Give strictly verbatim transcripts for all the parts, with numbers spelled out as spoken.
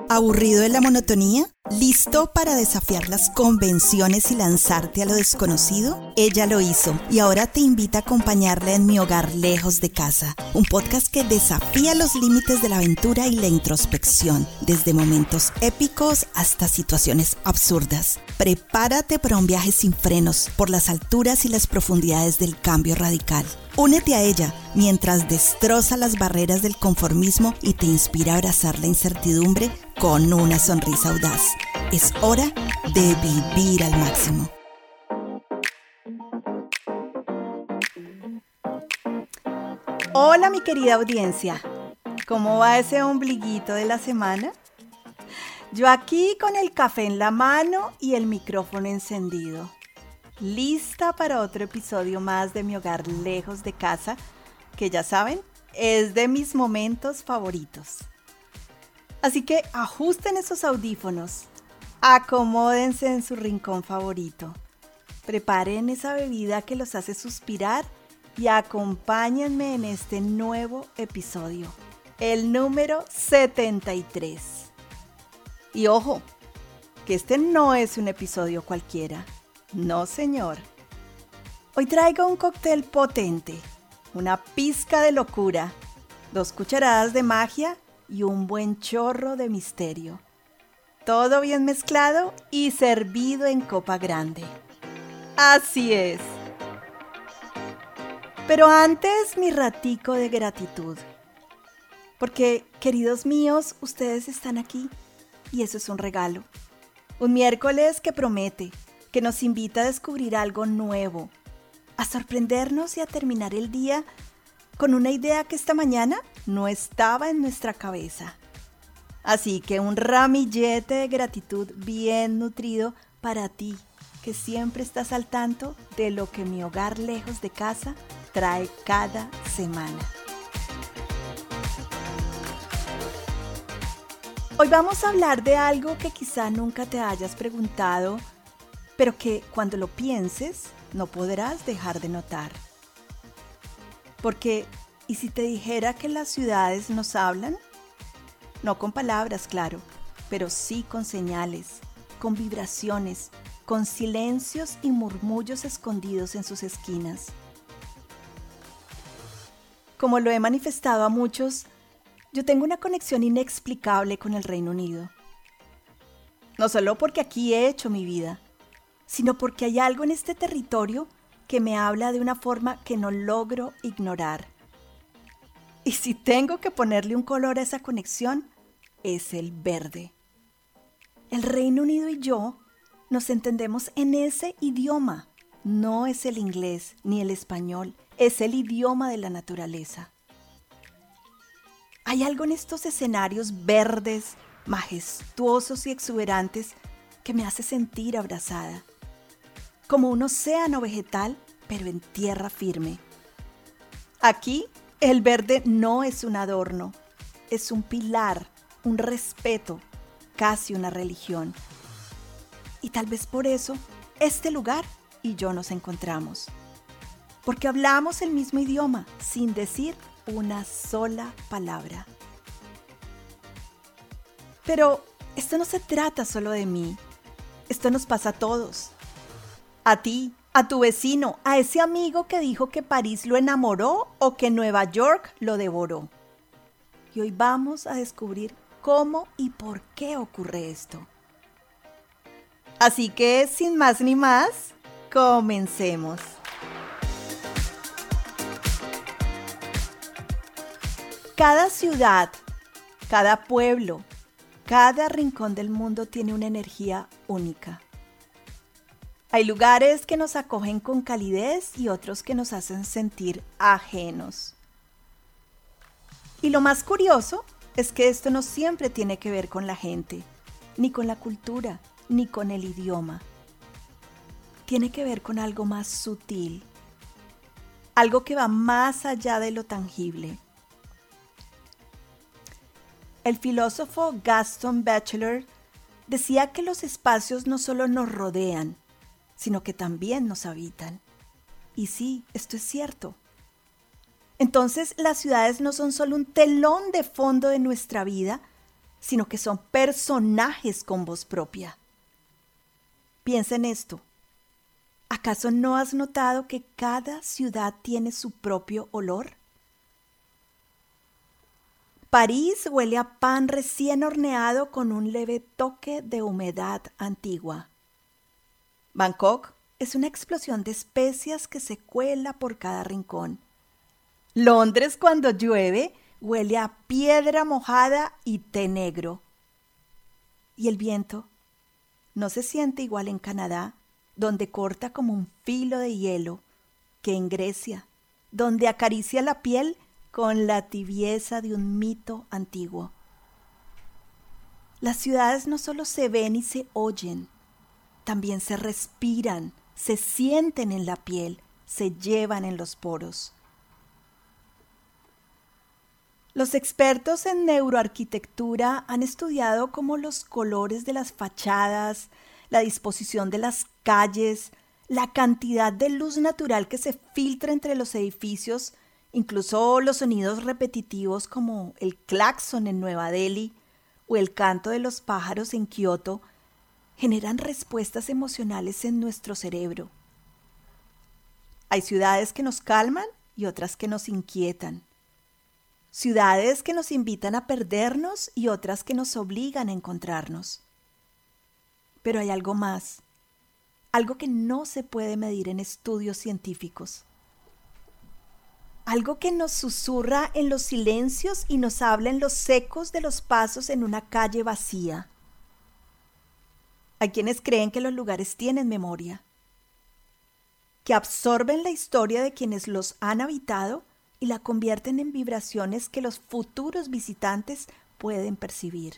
¿Aburrido de la monotonía? ¿Listo para desafiar las convenciones y lanzarte a lo desconocido? Ella lo hizo y ahora te invita a acompañarla en Mi Hogar Lejos de Casa, un podcast que desafía los límites de la aventura y la introspección, desde momentos épicos hasta situaciones absurdas. Prepárate para un viaje sin frenos por las alturas y las profundidades del cambio radical. Únete a ella mientras destroza las barreras del conformismo y te inspira a abrazar la incertidumbre con una sonrisa audaz. Es hora de vivir al máximo. Hola mi querida audiencia, ¿cómo va ese ombliguito de la semana? Yo aquí con el café en la mano y el micrófono encendido, lista para otro episodio más de Mi Hogar Lejos de Casa, que ya saben, es de mis momentos favoritos. Así que ajusten esos audífonos, acomódense en su rincón favorito, preparen esa bebida que los hace suspirar y acompáñenme en este nuevo episodio, el número setenta y tres. Y ojo, que este no es un episodio cualquiera, no señor. Hoy traigo un cóctel potente, una pizca de locura, dos cucharadas de magia y un buen chorro de misterio. Todo bien mezclado y servido en copa grande. Así es. Pero antes mi ratico de gratitud. Porque, queridos míos, ustedes están aquí y eso es un regalo. Un miércoles que promete, que nos invita a descubrir algo nuevo, a sorprendernos y a terminar el día con una idea que esta mañana no estaba en nuestra cabeza. Así que un ramillete de gratitud bien nutrido para ti, que siempre estás al tanto de lo que Mi Hogar Lejos de Casa trae cada semana. Hoy vamos a hablar de algo que quizá nunca te hayas preguntado, pero que cuando lo pienses no podrás dejar de notar. Porque, ¿y si te dijera que las ciudades nos hablan? No con palabras, claro, pero sí con señales, con vibraciones, con silencios y murmullos escondidos en sus esquinas. Como lo he manifestado a muchos, yo tengo una conexión inexplicable con el Reino Unido. No solo porque aquí he hecho mi vida, sino porque hay algo en este territorio que me habla de una forma que no logro ignorar. Y si tengo que ponerle un color a esa conexión, es el verde. El Reino Unido y yo nos entendemos en ese idioma. No es el inglés ni el español, es el idioma de la naturaleza. Hay algo en estos escenarios verdes, majestuosos y exuberantes que me hace sentir abrazada. Como un océano vegetal, pero en tierra firme. Aquí, el verde no es un adorno, es un pilar, un respeto, casi una religión. Y tal vez por eso, este lugar y yo nos encontramos. Porque hablamos el mismo idioma, sin decir una sola palabra. Pero esto no se trata solo de mí, esto nos pasa a todos. A ti, a tu vecino, a ese amigo que dijo que París lo enamoró o que Nueva York lo devoró. Y hoy vamos a descubrir cómo y por qué ocurre esto. Así que, sin más ni más, comencemos. Cada ciudad, cada pueblo, cada rincón del mundo tiene una energía única. Hay lugares que nos acogen con calidez y otros que nos hacen sentir ajenos. Y lo más curioso es que esto no siempre tiene que ver con la gente, ni con la cultura, ni con el idioma. Tiene que ver con algo más sutil, algo que va más allá de lo tangible. El filósofo Gaston Bachelard decía que los espacios no solo nos rodean, sino que también nos habitan. Y sí, esto es cierto. Entonces, las ciudades no son solo un telón de fondo de nuestra vida, sino que son personajes con voz propia. Piensa en esto. ¿Acaso no has notado que cada ciudad tiene su propio olor? París huele a pan recién horneado con un leve toque de humedad antigua. Bangkok es una explosión de especias que se cuela por cada rincón. Londres, cuando llueve, huele a piedra mojada y té negro. ¿Y el viento? No se siente igual en Canadá, donde corta como un filo de hielo, que en Grecia, donde acaricia la piel con la tibieza de un mito antiguo. Las ciudades no solo se ven y se oyen, también se respiran, se sienten en la piel, se llevan en los poros. Los expertos en neuroarquitectura han estudiado cómo los colores de las fachadas, la disposición de las calles, la cantidad de luz natural que se filtra entre los edificios, incluso los sonidos repetitivos como el claxon en Nueva Delhi o el canto de los pájaros en Kioto, generan respuestas emocionales en nuestro cerebro. Hay ciudades que nos calman y otras que nos inquietan. Ciudades que nos invitan a perdernos y otras que nos obligan a encontrarnos. Pero hay algo más, algo que no se puede medir en estudios científicos. Algo que nos susurra en los silencios y nos habla en los ecos de los pasos en una calle vacía. Hay quienes creen que los lugares tienen memoria, que absorben la historia de quienes los han habitado y la convierten en vibraciones que los futuros visitantes pueden percibir.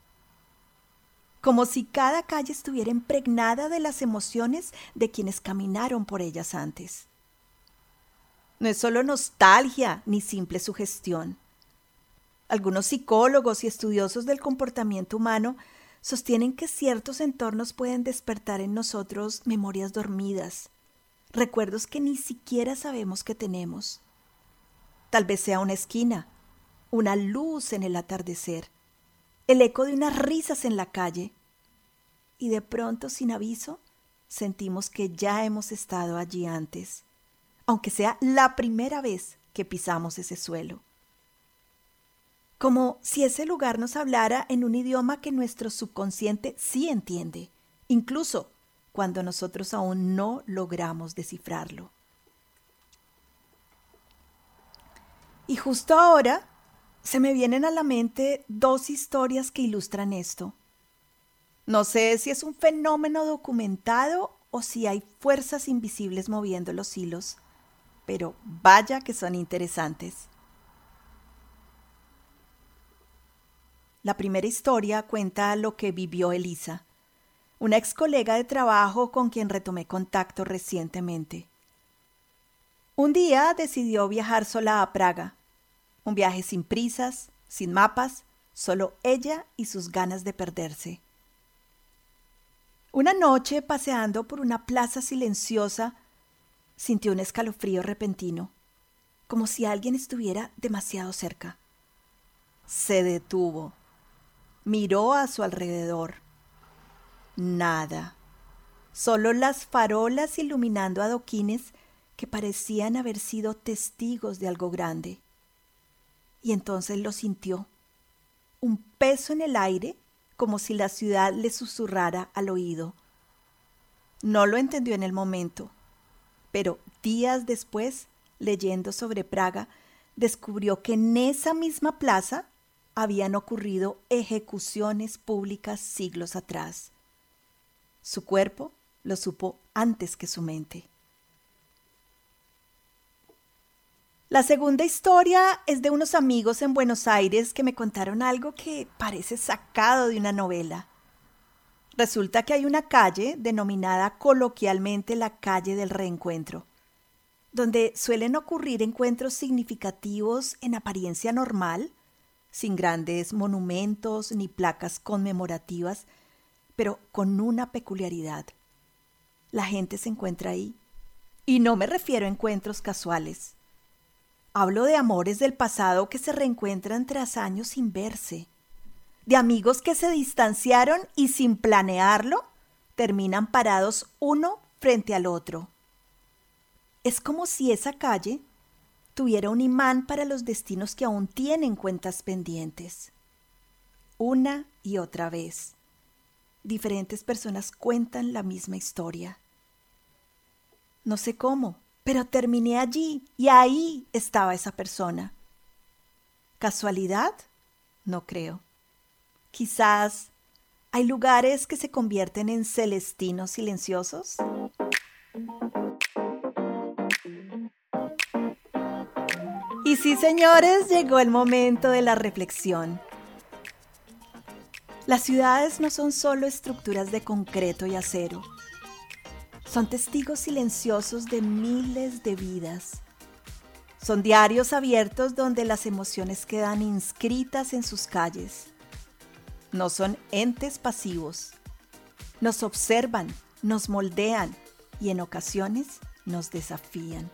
Como si cada calle estuviera impregnada de las emociones de quienes caminaron por ellas antes. No es solo nostalgia ni simple sugestión. Algunos psicólogos y estudiosos del comportamiento humano sostienen que ciertos entornos pueden despertar en nosotros memorias dormidas, recuerdos que ni siquiera sabemos que tenemos. Tal vez sea una esquina, una luz en el atardecer, el eco de unas risas en la calle. Y de pronto, sin aviso, sentimos que ya hemos estado allí antes, aunque sea la primera vez que pisamos ese suelo. Como si ese lugar nos hablara en un idioma que nuestro subconsciente sí entiende, incluso cuando nosotros aún no logramos descifrarlo. Y justo ahora se me vienen a la mente dos historias que ilustran esto. No sé si es un fenómeno documentado o si hay fuerzas invisibles moviendo los hilos, pero vaya que son interesantes. La primera historia cuenta lo que vivió Elisa, una ex colega de trabajo con quien retomé contacto recientemente. Un día decidió viajar sola a Praga, un viaje sin prisas, sin mapas, solo ella y sus ganas de perderse. Una noche, paseando por una plaza silenciosa, sintió un escalofrío repentino, como si alguien estuviera demasiado cerca. Se detuvo, miró a su alrededor. Nada, solo las farolas iluminando adoquines que parecían haber sido testigos de algo grande. Y entonces lo sintió, un peso en el aire, como si la ciudad le susurrara al oído. No lo entendió en el momento, pero días después, leyendo sobre Praga, descubrió que en esa misma plaza habían ocurrido ejecuciones públicas siglos atrás. Su cuerpo lo supo antes que su mente. La segunda historia es de unos amigos en Buenos Aires que me contaron algo que parece sacado de una novela. Resulta que hay una calle denominada coloquialmente la calle del reencuentro, donde suelen ocurrir encuentros significativos en apariencia normal, sin grandes monumentos ni placas conmemorativas, pero con una peculiaridad. La gente se encuentra ahí, y no me refiero a encuentros casuales. Hablo de amores del pasado que se reencuentran tras años sin verse. de amigos que se distanciaron y sin planearlo, terminan parados uno frente al otro. Es como si esa calle tuviera un imán para los destinos que aún tienen cuentas pendientes. Una y otra vez, diferentes personas cuentan la misma historia. No sé cómo, pero terminé allí y ahí estaba esa persona. ¿Casualidad? No creo. Quizás hay lugares que se convierten en celestinos silenciosos. Y sí, señores, llegó el momento de la reflexión. Las ciudades no son solo estructuras de concreto y acero. Son testigos silenciosos de miles de vidas. Son diarios abiertos donde las emociones quedan inscritas en sus calles. No son entes pasivos. Nos observan, nos moldean y en ocasiones nos desafían.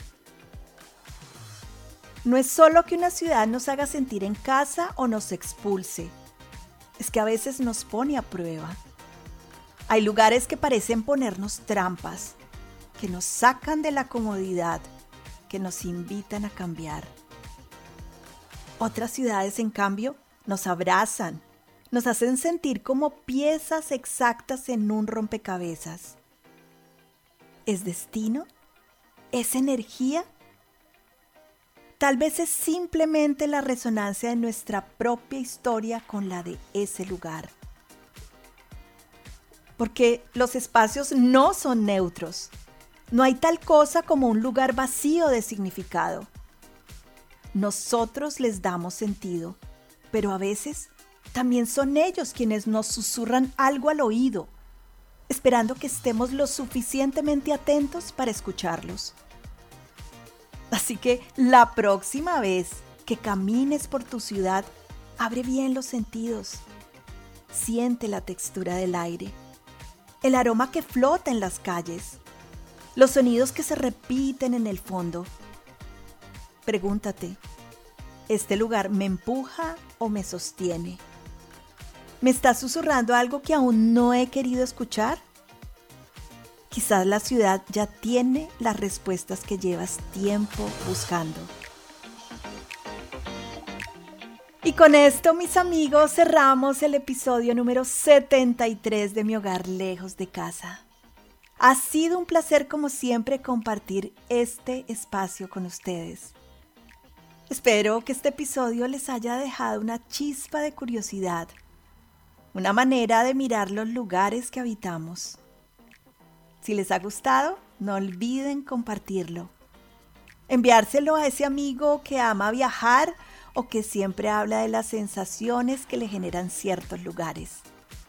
No es solo que una ciudad nos haga sentir en casa o nos expulse. Es que a veces nos pone a prueba. Hay lugares que parecen ponernos trampas, que nos sacan de la comodidad, que nos invitan a cambiar. Otras ciudades, en cambio, nos abrazan, nos hacen sentir como piezas exactas en un rompecabezas. ¿Es destino? ¿Es energía? Tal vez es simplemente la resonancia de nuestra propia historia con la de ese lugar. Porque los espacios no son neutros. No hay tal cosa como un lugar vacío de significado. Nosotros les damos sentido, pero a veces también son ellos quienes nos susurran algo al oído, esperando que estemos lo suficientemente atentos para escucharlos. Así que la próxima vez que camines por tu ciudad, abre bien los sentidos. Siente la textura del aire, el aroma que flota en las calles, los sonidos que se repiten en el fondo. Pregúntate, ¿este lugar me empuja o me sostiene? ¿Me está susurrando algo que aún no he querido escuchar? Quizás la ciudad ya tiene las respuestas que llevas tiempo buscando. Y con esto, mis amigos, cerramos el episodio número setenta y tres de Mi Hogar Lejos de Casa. Ha sido un placer, como siempre, compartir este espacio con ustedes. Espero que este episodio les haya dejado una chispa de curiosidad, una manera de mirar los lugares que habitamos. Si les ha gustado, no olviden compartirlo. Enviárselo a ese amigo que ama viajar o que siempre habla de las sensaciones que le generan ciertos lugares.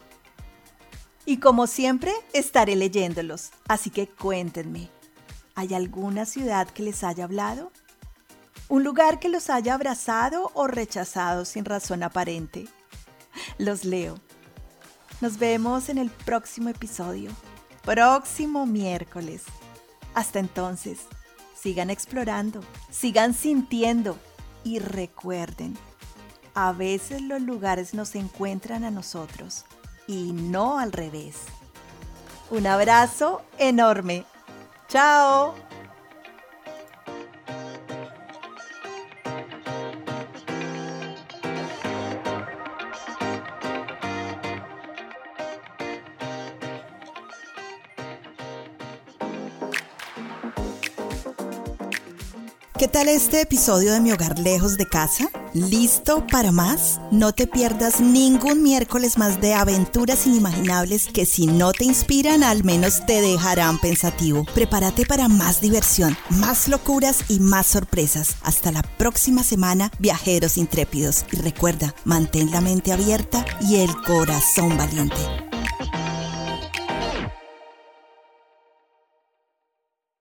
Y como siempre, estaré leyéndolos, así que cuéntenme. ¿Hay alguna ciudad que les haya hablado? ¿Un lugar que los haya abrazado o rechazado sin razón aparente? Los leo. Nos vemos en el próximo episodio. Próximo miércoles. Hasta entonces, sigan explorando, sigan sintiendo y recuerden, a veces los lugares nos encuentran a nosotros y no al revés. Un abrazo enorme. ¡Chao! ¿Qué tal este episodio de Mi Hogar Lejos de Casa? ¿Listo para más? No te pierdas ningún miércoles más de aventuras inimaginables que, si no te inspiran, al menos te dejarán pensativo. Prepárate para más diversión, más locuras y más sorpresas. Hasta la próxima semana, viajeros intrépidos. Y recuerda, mantén la mente abierta y el corazón valiente.